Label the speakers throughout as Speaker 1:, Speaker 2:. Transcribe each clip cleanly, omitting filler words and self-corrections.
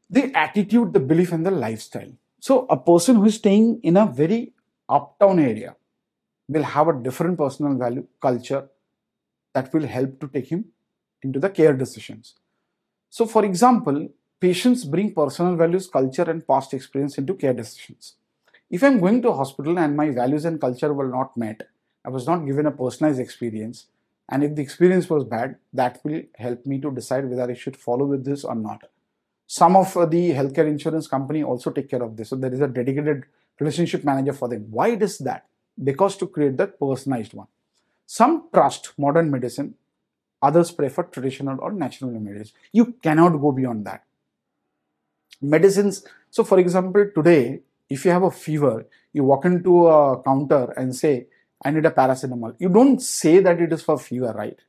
Speaker 1: The attitude, the belief, and the lifestyle. So a person who is staying in a very uptown area will have a different personal value, culture that will help to take him into the care decisions. So, for example, patients bring personal values, culture, and past experience into care decisions. If I'm going to a hospital and my values and culture were not met, I was not given a personalized experience, and if the experience was bad, that will help me to decide whether I should follow with this or not. Some of the healthcare insurance company also take care of this. So there is a dedicated relationship manager for them. Why it is that? Because to create that personalized one. Some trust modern medicine, others prefer traditional or natural remedies. You cannot go beyond that. Medicines. So, for example, today, if you have a fever, you walk into a counter and say, I need a paracetamol. You don't say that it is for fever, right?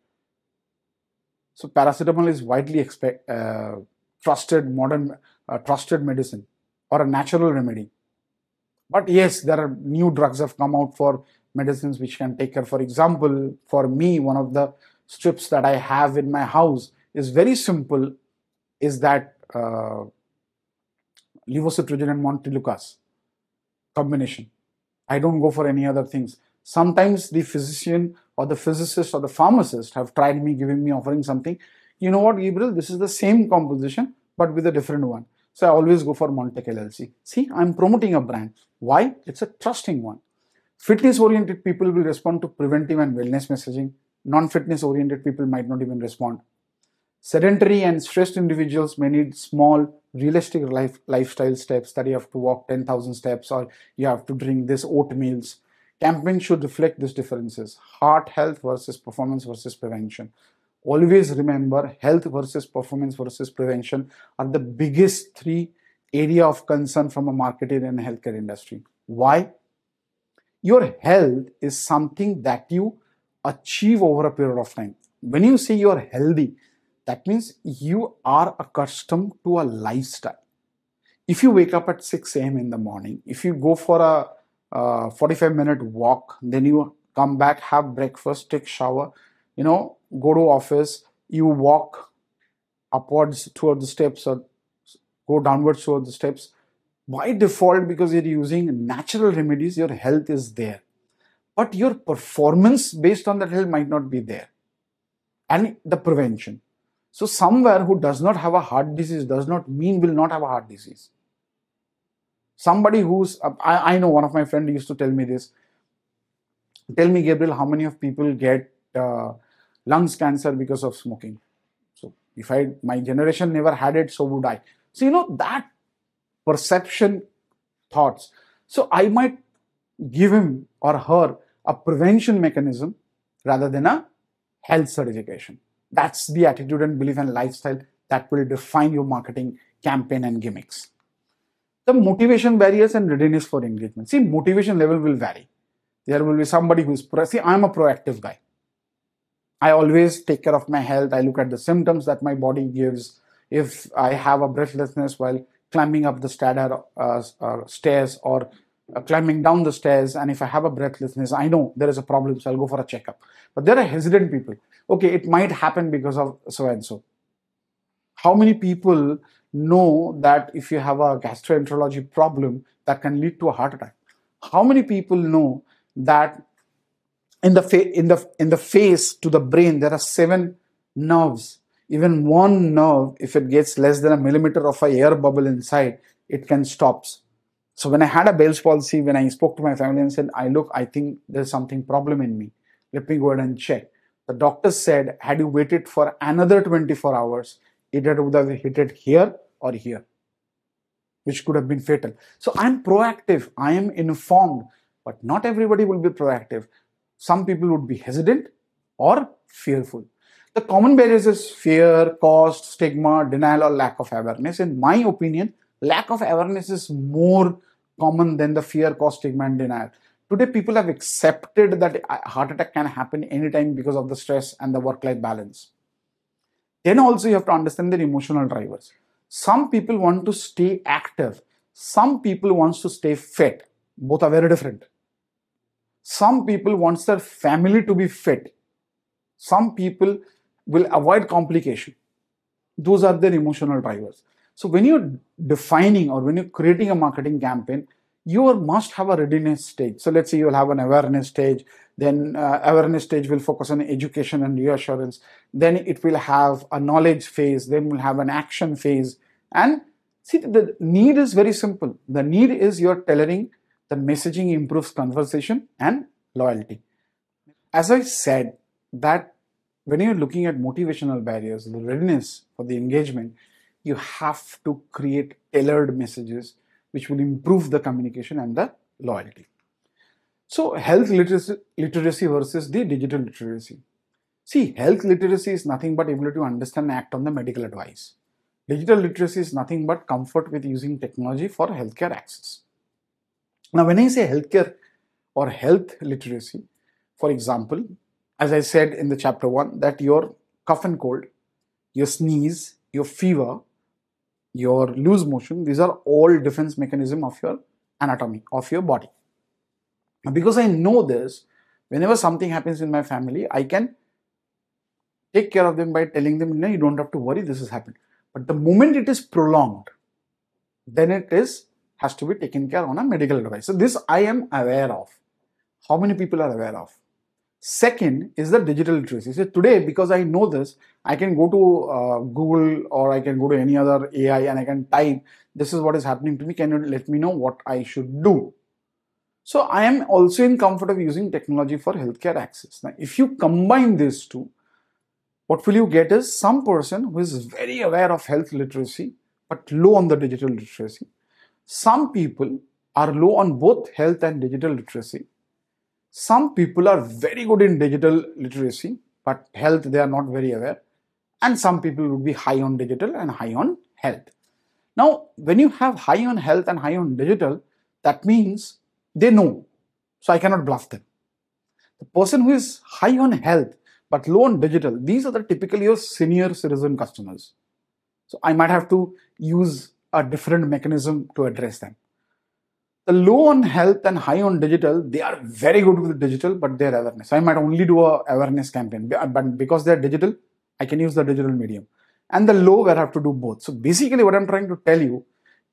Speaker 1: So, paracetamol is widely trusted modern trusted medicine or a natural remedy. But yes, there are new drugs have come out for medicines which can take care. For example, for me, one of the strips that I have in my house is very simple. Is that levocetirizine and montelukast combination. I don't go for any other things. Sometimes the physician or the physicist or the pharmacist have tried me, giving me, offering something. You know what, Gabriel? This is the same composition but with a different one. So I always go for Montec LLC. See, I'm promoting a brand. Why? It's a trusting one. Fitness-oriented people will respond to preventive and wellness messaging. Non-fitness oriented people might not even respond. Sedentary and stressed individuals may need small, realistic lifestyle steps that you have to walk 10,000 steps or you have to drink this oatmeals. Campaign should reflect these differences. Heart health versus performance versus prevention. Always remember, health versus performance versus prevention are the biggest three area of concern from a marketing and healthcare industry. Why? Your health is something that you achieve over a period of time. When you say you're healthy, that means you are accustomed to a lifestyle. If you wake up at 6 a.m. in the morning, if you go for a 45-minute walk, then you come back, have breakfast, take shower, go to office, you walk upwards toward the steps or go downwards toward the steps. By default, because you're using natural remedies, your health is there. But your performance based on that health might not be there. And the prevention. So somewhere who does not have a heart disease does not mean will not have a heart disease. Somebody who's, I know one of my friends used to tell me this. Tell me, Gabriel, how many of people get lungs cancer because of smoking? So if my generation never had it, so would I. So that perception thoughts. So I might give him or her a prevention mechanism rather than a health certification. That's the attitude and belief and lifestyle that will define your marketing campaign and gimmicks. The motivation barriers and readiness for engagement. See, motivation level will vary. There will be somebody who is, I'm a proactive guy. I always take care of my health. I look at the symptoms that my body gives. If I have a breathlessness while climbing up the stairs or climbing down the stairs, and if I have a breathlessness, I know there is a problem, so I'll go for a checkup. But there are hesitant people. Okay, it might happen because of so and so. How many people know that if you have a gastroenterology problem, that can lead to a heart attack? How many people know that in the face to the brain there are 7 nerves? Even one nerve, if it gets less than a millimeter of a air bubble inside, it can stop. So when I had a Bell's palsy, when I spoke to my family and said, I think there's something problem in me. Let me go ahead and check. The doctor said, had you waited for another 24 hours, it would have hit it here or here, which could have been fatal. So I'm proactive. I am informed, but not everybody will be proactive. Some people would be hesitant or fearful. The common barriers is fear, cost, stigma, denial, or lack of awareness. In my opinion, lack of awareness is more common than the fear, cost, stigma, and denial. Today, people have accepted that a heart attack can happen anytime because of the stress and the work-life balance. Then also you have to understand their emotional drivers. Some people want to stay active. Some people want to stay fit. Both are very different. Some people want their family to be fit. Some people will avoid complication. Those are their emotional drivers. So when you're defining or when you're creating a marketing campaign, you must have a readiness stage. So let's say you'll have an awareness stage, then awareness stage will focus on education and reassurance. Then it will have a knowledge phase, then we'll have an action phase. And see, the need is very simple. The need is you're tailoring the messaging improves conversation and loyalty. As I said, that when you're looking at motivational barriers, the readiness for the engagement, you have to create tailored messages which will improve the communication and the loyalty. So, health literacy versus the digital literacy. See, health literacy is nothing but ability to understand and act on the medical advice. Digital literacy is nothing but comfort with using technology for healthcare access. Now, when I say healthcare or health literacy, for example, as I said in the chapter 1, that your cough and cold, your sneeze, your fever, your loose motion, these are all defense mechanism of your anatomy, of your body. Now, because I know this, whenever something happens in my family, I can take care of them by telling them, no, you don't have to worry, this has happened. But the moment it is prolonged, then it has to be taken care on a medical advice. So this I am aware of. How many people are aware of? Second is the digital literacy. So today, because I know this, I can go to Google or I can go to any other AI and I can type, this is what is happening to me. Can you let me know what I should do? So I am also in comfort of using technology for healthcare access. Now, if you combine these two, what will you get is some person who is very aware of health literacy, but low on the digital literacy. Some people are low on both health and digital literacy. Some people are very good in digital literacy, but health they are not very aware. And some people will be high on digital and high on health. Now, when you have high on health and high on digital, that means they know. So I cannot bluff them. The person who is high on health but low on digital, these are the typically your senior citizen customers. So I might have to use a different mechanism to address them. The low on health and high on digital, they are very good with digital, but their awareness. I might only do a awareness campaign, but because they're digital, I can use the digital medium. And the low where I have to do both. So basically what I'm trying to tell you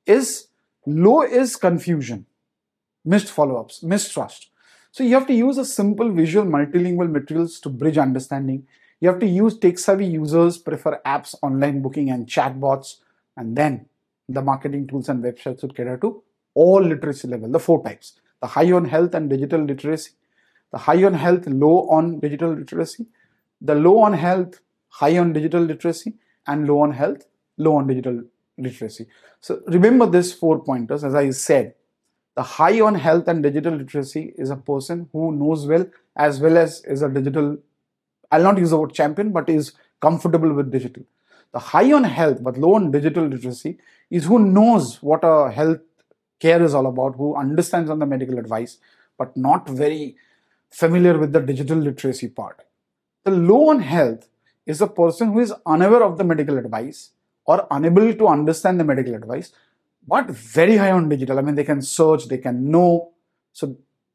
Speaker 1: is low is confusion, missed follow-ups, mistrust. So you have to use a simple visual multilingual materials to bridge understanding. You have to use tech-savvy users, prefer apps, online booking and chatbots, and then the marketing tools and websites should cater to all literacy level, the 4 types. The high on health and digital literacy, the high on health, low on digital literacy, the low on health, high on digital literacy, and low on health, low on digital literacy. So remember these 4 pointers. As I said, the high on health and digital literacy is a person who knows well as is a digital, I'll not use the word champion, but is comfortable with digital. The high on health but low on digital literacy is who knows what a health care is all about, who understands on the medical advice, but not very familiar with the digital literacy part. The low on health is a person who is unaware of the medical advice or unable to understand the medical advice, but very high on digital. I mean, they can search, they can know. So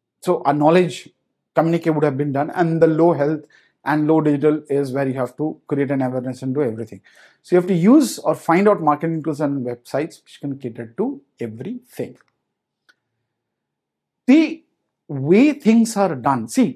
Speaker 1: a knowledge communicate would have been done. And the low health and low digital is where you have to create an awareness and do everything. So you have to use or find out marketing tools and websites which can cater to everything. The way things are done, see,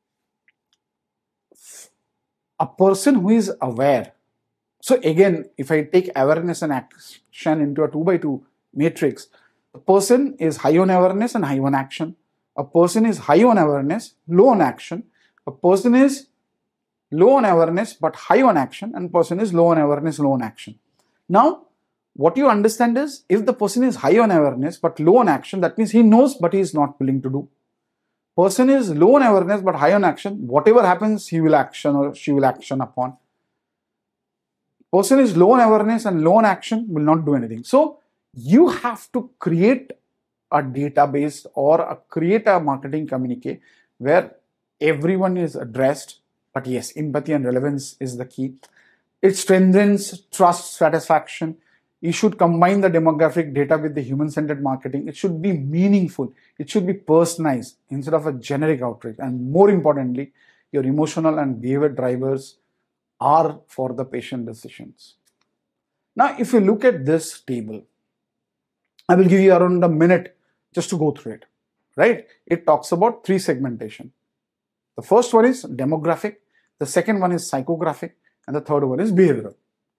Speaker 1: a person who is aware. So again, if I take awareness and action into a 2x2 matrix, a person is high on awareness and high on action. A person is high on awareness, low on action. A person is low on awareness but high on action, and person is low on awareness, low on action. Now, what you understand is if the person is high on awareness but low on action, that means he knows but he is not willing to do. Person is low on awareness but high on action, whatever happens he will action or she will action upon. Person is low on awareness and low on action will not do anything. So you have to create a database or create a marketing communique where everyone is addressed. But yes, empathy and relevance is the key. It strengthens trust, satisfaction. You should combine the demographic data with the human-centered marketing. It should be meaningful. It should be personalized instead of a generic outreach. And more importantly, your emotional and behavior drivers are for the patient decisions. Now, if you look at this table, I will give you around a minute just to go through it, right? It talks about three segmentation. The first one is demographic, the second one is psychographic, and the third one is behavioral.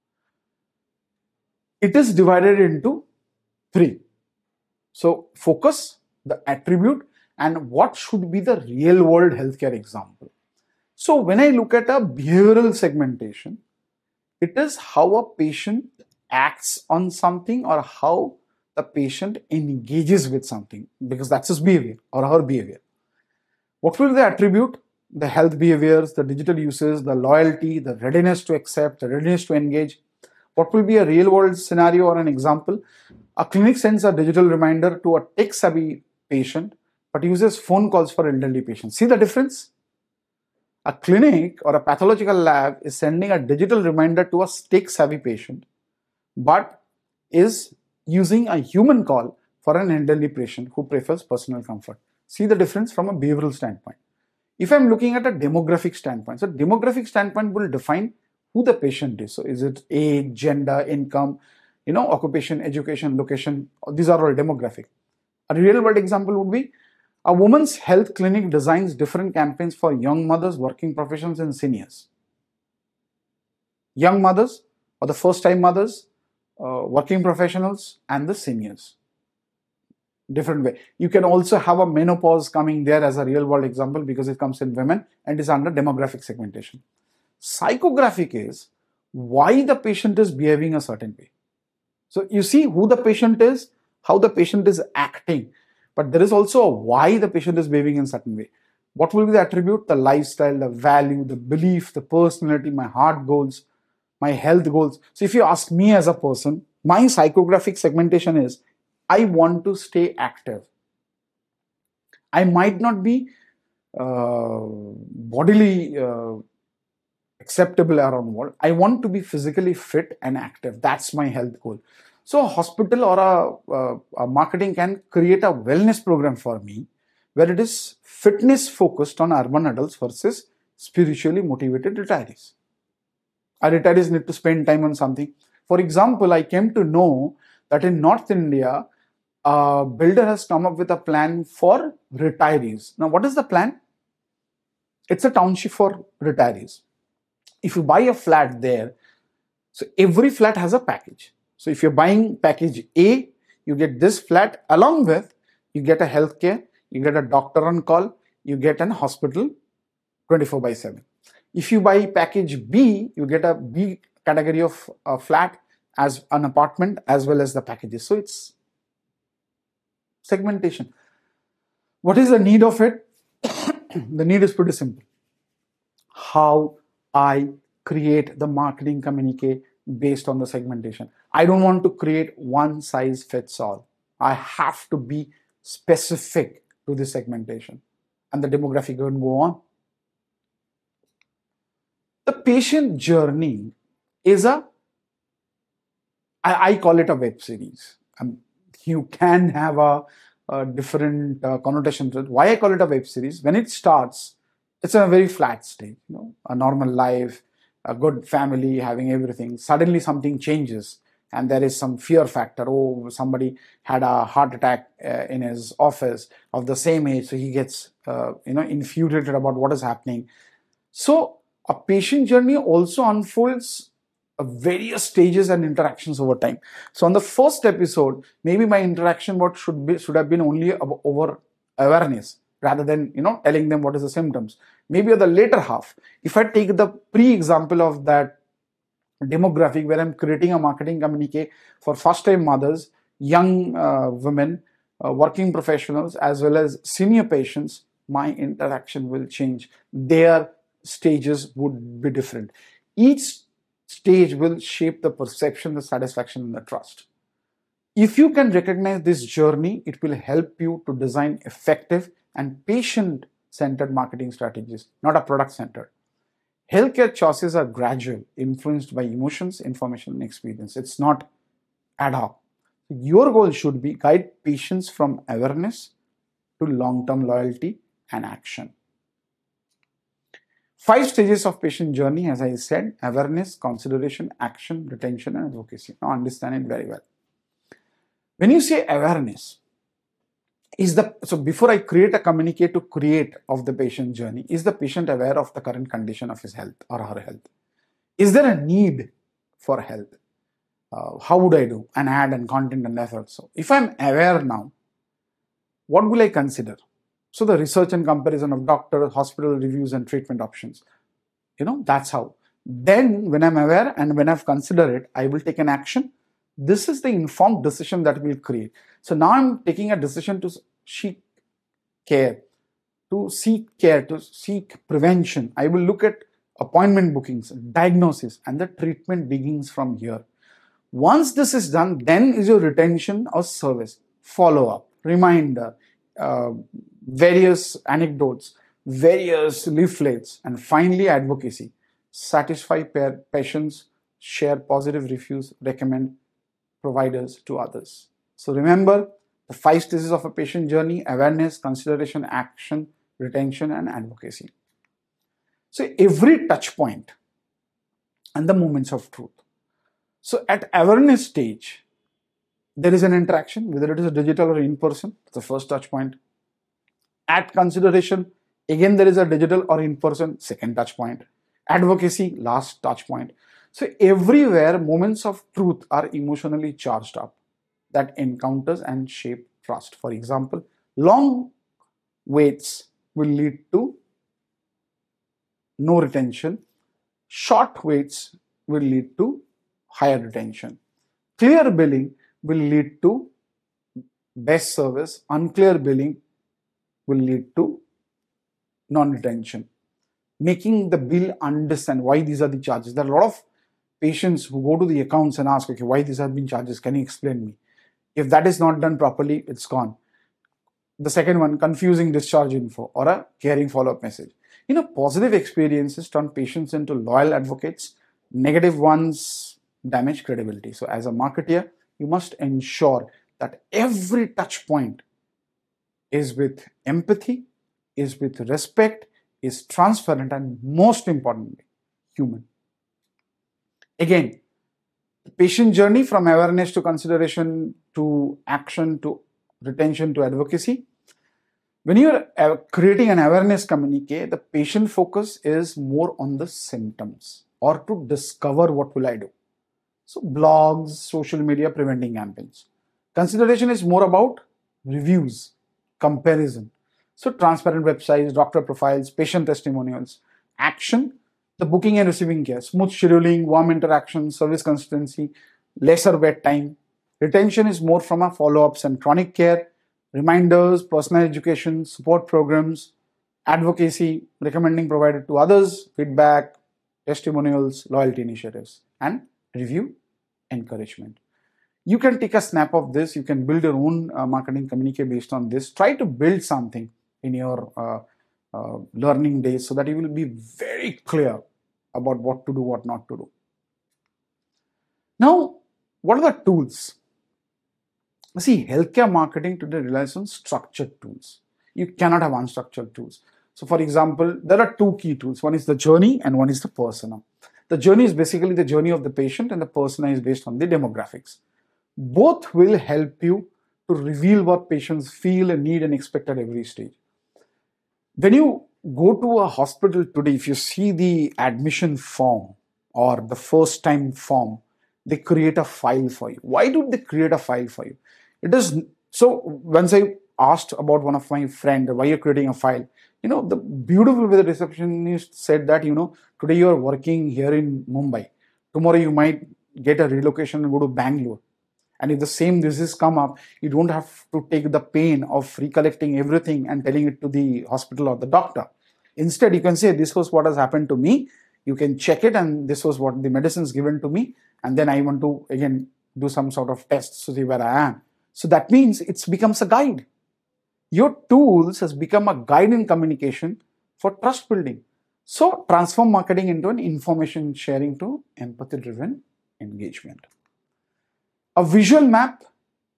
Speaker 1: It is divided into three. So focus, the attribute, and what should be the real world healthcare example. So when I look at a behavioral segmentation, it is how a patient acts on something or how the patient engages with something, because that's his behavior or her behavior. What will be the attribute? The health behaviors, the digital uses, the loyalty, the readiness to accept, the readiness to engage. What will be a real world scenario or an example? A clinic sends a digital reminder to a tech savvy patient but uses phone calls for elderly patients. See the difference? A clinic or a pathological lab is sending a digital reminder to a tech savvy patient but is using a human call for an elderly patient who prefers personal comfort. See the difference from a behavioral standpoint. If I'm looking at a demographic standpoint, so demographic standpoint will define who the patient is. So is it age, gender, income, occupation, education, location, these are all demographic. A real world example would be a woman's health clinic designs different campaigns for young mothers, working professionals, and seniors. Young mothers or the first time mothers, working professionals, and the seniors. Different way. You can also have a menopause coming there as a real world example because it comes in women and is under demographic segmentation. Psychographic is why the patient is behaving a certain way. So you see who the patient is, how the patient is acting, but there is also a why the patient is behaving in a certain way. What will be the attribute? The lifestyle, the value, the belief, the personality, my heart goals, my health goals. So if you ask me as a person, my psychographic segmentation is I want to stay active. I might not be bodily acceptable around world. I want to be physically fit and active. That's my health goal. So a hospital or a marketing can create a wellness program for me where it is fitness focused on urban adults versus spiritually motivated retirees. Our retirees need to spend time on something. For example, I came to know that in North India, a builder has come up with a plan for retirees. Now, what is the plan? It's a township for retirees. If you buy a flat there, so every flat has a package. So if you're buying package A, you get this flat along with, you get a healthcare, you get a doctor on call, you get an hospital 24/7. If you buy package B, you get a B category of a flat as an apartment as well as the packages. So it's segmentation. What is the need of it? The need is pretty simple. How I create the marketing communique based on the segmentation. I don't want to create one size fits all. I have to be specific to the segmentation, and the demographic will go on. The patient journey is I call it a web series. You can have a different connotation to it. Why I call it a web series? When it starts, it's a very flat state, a normal life, a good family, having everything. Suddenly something changes and there is some fear factor. Oh, somebody had a heart attack in his office of the same age, so he gets infuriated about what is happening. So a patient journey also unfolds various stages and interactions over time. So on the first episode, maybe my interaction should have been only over awareness rather than telling them what is the symptoms. Maybe at the later half, if I take the pre-example of that demographic where I'm creating a marketing communique for first-time mothers, young women, working professionals, as well as senior patients, my interaction will change. Their stages would be different. Each stage will shape the perception, the satisfaction, and the trust. If you can recognize this journey, it will help you to design effective and patient-centered marketing strategies, not a product-centered. Healthcare choices are gradual, influenced by emotions, information, and experience. It's not ad hoc. Your goal should be guide patients from awareness to long-term loyalty and action. 5 stages of patient journey, as I said: awareness, consideration, action, retention, and advocacy. Now understand it very well. When you say awareness, so before I create a communique to create of the patient journey, is the patient aware of the current condition of his health or her health? Is there a need for health? How would I do an ad and content and effort? So if I'm aware now, what will I consider? So the research and comparison of doctor, hospital reviews and treatment options. That's how. Then when I'm aware and when I've considered it, I will take an action. This is the informed decision that we'll create. So now I'm taking a decision to seek care, to seek prevention. I will look at appointment bookings, diagnosis, and the treatment begins from here. Once this is done, then is your retention or service, follow-up, reminder, various anecdotes, various leaflets, and finally advocacy. Satisfy patients, share positive reviews, recommend providers to others. So remember the 5 stages of a patient journey: awareness, consideration, action, retention, and advocacy. So every touch point and the moments of truth. So at awareness stage, there is an interaction, whether it is a digital or in person, the first touch point. At consideration, again there is a digital or in person, second touch point. Advocacy, last touch point. So everywhere moments of truth are emotionally charged up that encounters and shape trust. For example, long waits will lead to no retention. Short waits will lead to higher retention. Clear billing will lead to best service. Unclear billing will lead to non-retention. Making the bill understand why these are the charges. There are a lot of patients who go to the accounts and ask, okay, why these have been charges? Can you explain me? If that is not done properly, it's gone. The second one, confusing discharge info or a caring follow-up message. Positive experiences turn patients into loyal advocates. Negative ones damage credibility. So as a marketer, you must ensure that every touch point is with empathy, is with respect, is transparent, and most importantly, human. Again, the patient journey from awareness to consideration to action to retention to advocacy. When you're creating an awareness communique, the patient focus is more on the symptoms or to discover what will I do. So blogs, social media, preventing campaigns. Consideration is more about reviews, comparison. So transparent websites, doctor profiles, patient testimonials. Action, the booking and receiving care, smooth scheduling, warm interaction, service consistency, lesser wait time. Retention is more from a follow-ups and chronic care, reminders, personal education, support programs, advocacy, recommending provider to others, feedback, testimonials, loyalty initiatives, and review encouragement. You can take a snap of this. You can build your own marketing communique based on this. Try to build something in your learning days so that you will be very clear about what to do, what not to do. Now, what are the tools? See, healthcare marketing today relies on structured tools. You cannot have unstructured tools. So for example, there are 2 key tools. One is the journey and one is the persona. The journey is basically the journey of the patient and the persona is based on the demographics. Both will help you to reveal what patients feel and need and expect at every stage. When you go to a hospital today, if you see the admission form or the first time form, they create a file for you. Why do they create a file for you? It is so. Once I asked about one of my friend, why you're creating a file, the beautiful way the receptionist said that, today you are working here in Mumbai. Tomorrow you might get a relocation and go to Bangalore. And if the same disease come up, you don't have to take the pain of recollecting everything and telling it to the hospital or the doctor. Instead, you can say, this was what has happened to me. You can check it and this was what the medicines given to me. And then I want to, again, do some sort of tests to see where I am. So that means it becomes a guide. Your tools has become a guide in communication for trust building. So transform marketing into an information sharing to empathy-driven engagement. A visual map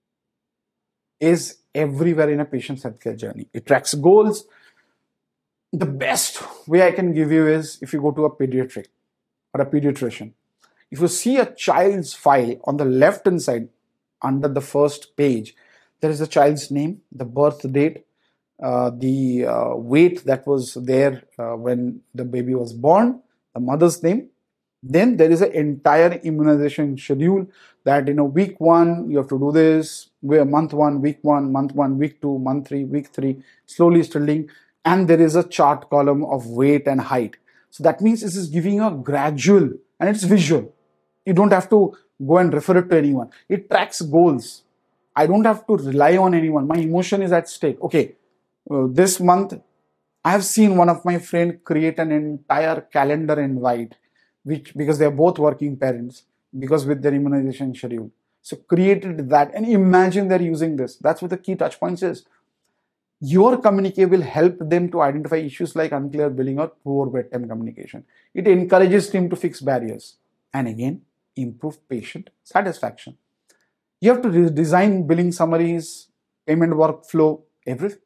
Speaker 1: is everywhere in a patient's healthcare journey. It tracks goals, The best way I can give you is if you go to a pediatric or a pediatrician. If you see a child's file on the left hand side under the first page, there is a child's name, the birth date, the weight that was there when the baby was born, the mother's name. Then there is an entire immunization schedule that week 1 you have to do this, month 1, week 1, month 1, week 2, month 3, week 3, slowly studying, and there is a chart column of weight and height. So that means this is giving a gradual and it's visual. You don't have to go and refer it to anyone. It tracks goals. I don't have to rely on anyone. My emotion is at stake. Okay, this month I have seen one of my friend create an entire calendar invite, because they are both working parents, because with their immunization schedule. So created that, and imagine they're using this. That's what the key touch points is. Your communique will help them to identify issues like unclear billing or poor bedtime communication. It encourages them to fix barriers and again improve patient satisfaction. You have to design billing summaries, payment workflow, everything.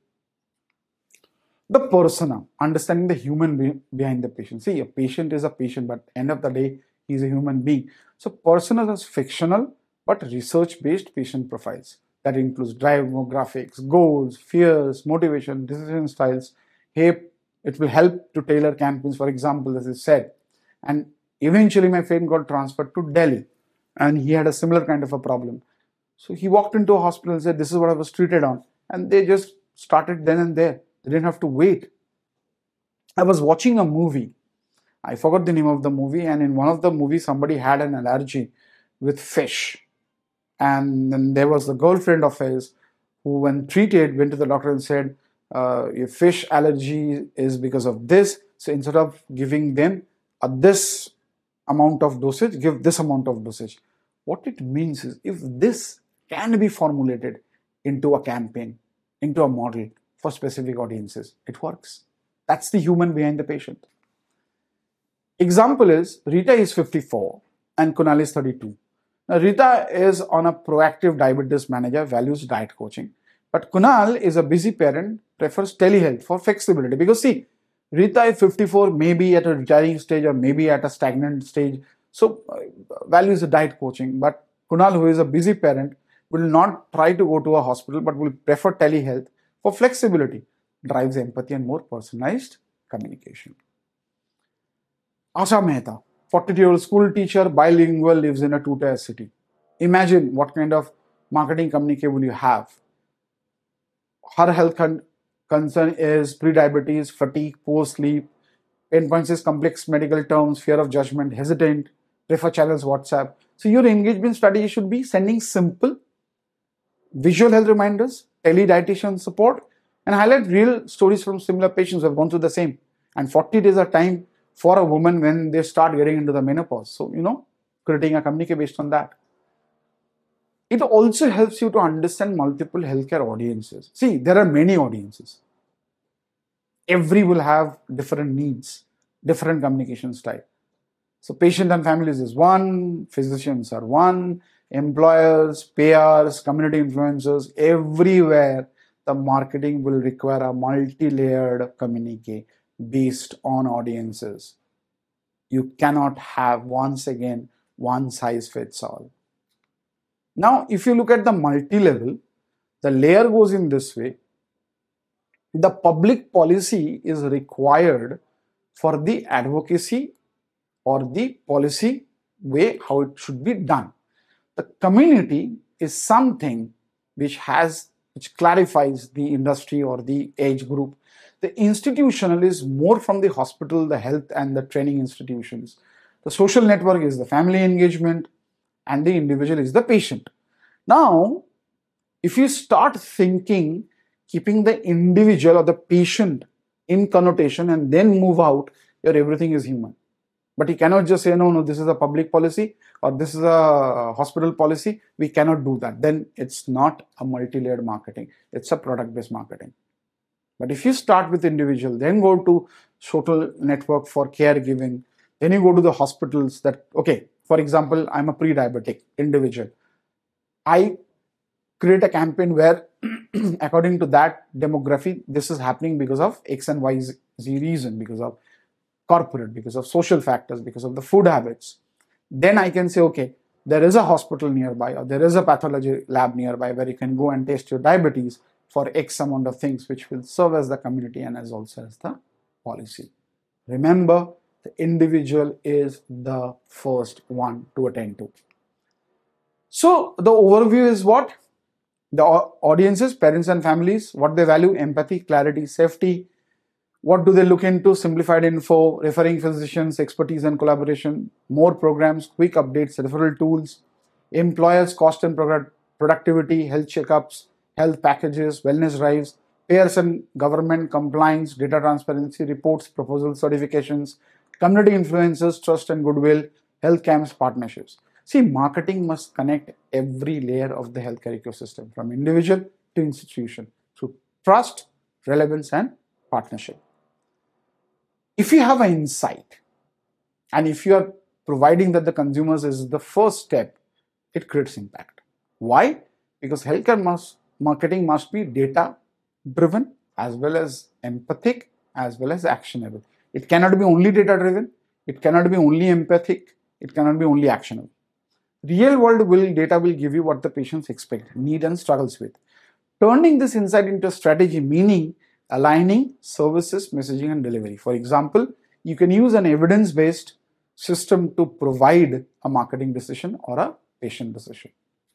Speaker 1: The persona, understanding the human behind the patient. See, a patient is a patient, but end of the day, he's a human being. So personas are fictional but research-based patient profiles. That includes demographics, goals, fears, motivation, decision styles. Hey, it will help to tailor campaigns, for example, as I said. And eventually my friend got transferred to Delhi and he had a similar kind of a problem. So he walked into a hospital and said, this is what I was treated on. And they just started then and there. They didn't have to wait. I was watching a movie. I forgot the name of the movie. And in one of the movies, somebody had an allergy with fish. And then there was the girlfriend of his who, when treated, went to the doctor and said, your fish allergy is because of this. So instead of giving them this amount of dosage, give this amount of dosage. What it means is, if this can be formulated into a campaign, into a model for specific audiences, it works. That's the human behind the patient. Example is, Rita is 54 and Kunal is 32. Now, Rita is on a proactive diabetes manager, values diet coaching. But Kunal is a busy parent, prefers telehealth for flexibility. Because see, Rita is 54, maybe at a retiring stage or maybe at a stagnant stage. So values diet coaching. But Kunal, who is a busy parent, will not try to go to a hospital, but will prefer telehealth for flexibility, drives empathy and more personalized communication. Asha Mehta, 42-year-old school teacher, bilingual, lives in a two-tier city. Imagine what kind of marketing communique will you have. Her health concern is prediabetes, fatigue, poor sleep, pain points is complex medical terms, fear of judgment, hesitant, prefer channels WhatsApp. So your engagement strategy should be sending simple visual health reminders, tele-dietitian support, and highlight real stories from similar patients who have gone through the same. And 40 days are time for a woman when they start getting into the menopause. So, creating a communique based on that. It also helps you to understand multiple healthcare audiences. See, there are many audiences. Every will have different needs, different communication style. So patient and families is one, physicians are one, employers, payers, community influencers, everywhere the marketing will require a multi-layered communique based on audiences. You cannot have, once again, one size fits all. Now, if you look at the multi-level, the layer goes in this way. The public policy is required for the advocacy or the policy way how it should be done. The community is something which clarifies the industry or the age group. The institutional is more from the hospital, the health and the training institutions. The social network is the family engagement and the individual is the patient. Now, if you start thinking, keeping the individual or the patient in connotation and then move out, your everything is human. But you cannot just say, no, this is a public policy or this is a hospital policy. We cannot do that. Then it's not a multi-layered marketing. It's a product-based marketing. But if you start with individual, then go to social network for caregiving, then you go to the hospitals that, okay, for example, I'm a pre-diabetic individual. I create a campaign where according to that demography, this is happening because of X and Y, the reason, because of corporate, because of social factors, because of the food habits, then I can say, okay, there is a hospital nearby or there is a pathology lab nearby where you can go and test your diabetes for X amount of things, which will serve as the community and as also as the policy. Remember, the individual is the first one to attend to. So the overview is what? The audiences, parents and families, what they value: empathy, clarity, safety. What do they look into? Simplified info, referring physicians, expertise and collaboration, more programs, quick updates, referral tools. Employers, cost and productivity, health checkups, health packages, wellness drives. Payers and government, compliance, data transparency, reports, proposals, certifications. Community influencers, trust and goodwill, health camps, partnerships. See, marketing must connect every layer of the healthcare ecosystem, from individual to institution, through trust, relevance, and partnership. If you have an insight and if you are providing that the consumers is the first step, it creates impact. Why? Because healthcare marketing must be data driven as well as empathic as well as actionable. It cannot be only data driven, it cannot be only empathic, it cannot be only actionable. Real world data will give you what the patients expect, need and struggles with. Turning this insight into a strategy, meaning aligning services, messaging and delivery. For example, you can use an evidence-based system to provide a marketing decision or a patient decision.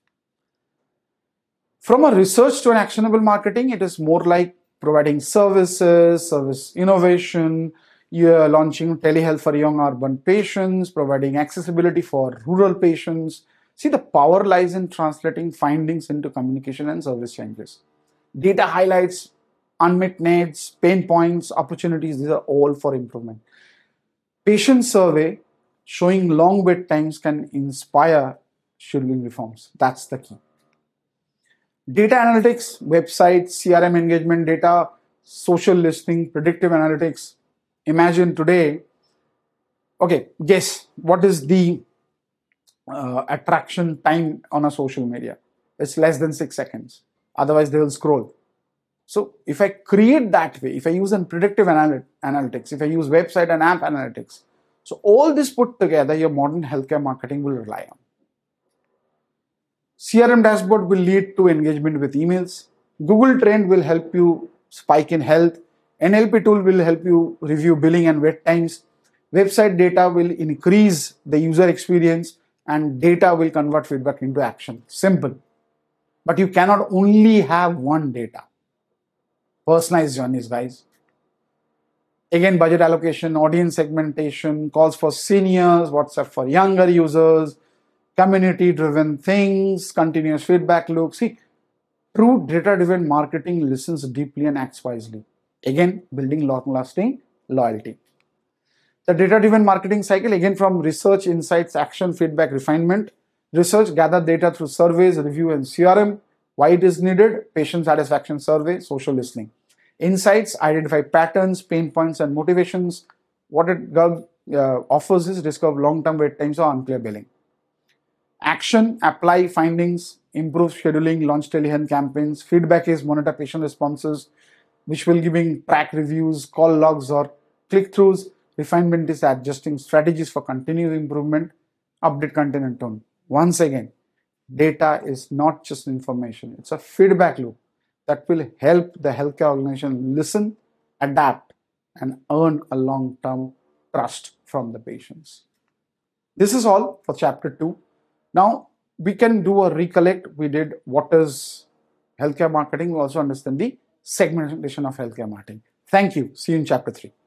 Speaker 1: From a research to an actionable marketing, it is more like providing services, service innovation. You're launching telehealth for young urban patients, providing accessibility for rural patients. See, the power lies in translating findings into communication and service changes. Data highlights unmet needs, pain points, opportunities. These are all for improvement. Patient survey showing long wait times can inspire scheduling reforms. That's the key. Data analytics, websites, CRM engagement data, social listening, predictive analytics. Imagine today, okay, guess what is the attraction time on a social media? It's less than 6 seconds. Otherwise, they will scroll. So if I create that way, if I use predictive analytics, if I use website and app analytics, so all this put together, your modern healthcare marketing will rely on. CRM dashboard will lead to engagement with emails. Google Trend will help you spike in health. NLP tool will help you review billing and wait times. Website data will increase the user experience and data will convert feedback into action. Simple. But you cannot only have one data. Personalized journeys, guys. Again, budget allocation, audience segmentation, calls for seniors, WhatsApp for younger users, community-driven things, continuous feedback loop. See, true data-driven marketing listens deeply and acts wisely. Again, building long-lasting loyalty. The data-driven marketing cycle, again, from research, insights, action, feedback, refinement. Research, gather data through surveys, review and CRM. Why it is needed? Patient satisfaction survey, social listening. Insights, identify patterns, pain points and motivations. What it offers is risk of long-term wait times or unclear billing. Action, apply findings, improve scheduling, launch telehealth campaigns. Feedback is monitor patient responses, which will giving track reviews, call logs or click-throughs. Refinement is adjusting strategies for continuous improvement, update content and tone. Once again, data is not just information, it's a feedback loop that will help the healthcare organization listen, adapt, and earn a long-term trust from the patients. This is all for chapter 2. Now, we can do a recollect. We did what is healthcare marketing. We also understand the segmentation of healthcare marketing. Thank you. See you in chapter 3.